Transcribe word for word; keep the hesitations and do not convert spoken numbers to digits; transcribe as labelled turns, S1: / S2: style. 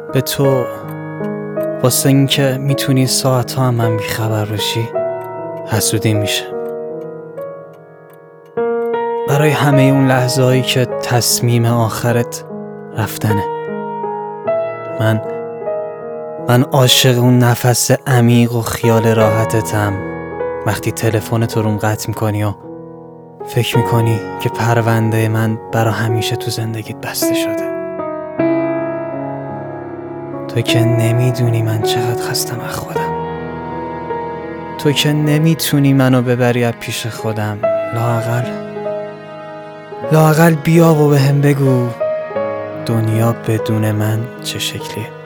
S1: به تو واسه این که میتونی ساعت ها هم من بیخبر باشی حسودی میشه. برای همه اون لحظه هایی که تصمیم آخرت رفتنه. من من عاشق اون نفس عمیق و خیال راحتتم وقتی تلفنت رو روم قطع میکنی و فکر میکنی که پرونده من برا همیشه تو زندگیت بسته شده. تو که نمیدونی من چقدر خستم از خودم. تو که نمیتونی منو ببری از پیش خودم. لااقل لااقل بیا و بهم بگو دنیا بدون من چه شکلیه.